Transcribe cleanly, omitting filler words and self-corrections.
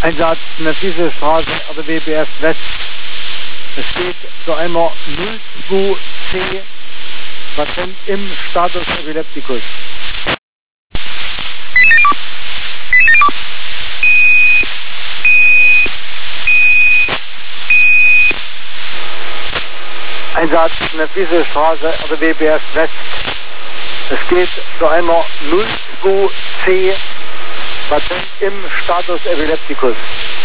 Einsatz in der Fieselstraße, RWBF West. Es geht zu einmal 02C, Patient im Status Epilepticus. Einsatz in der Fieselstraße, RWBF West. Es geht zu einmal 02C, Patient im Status Epilepticus.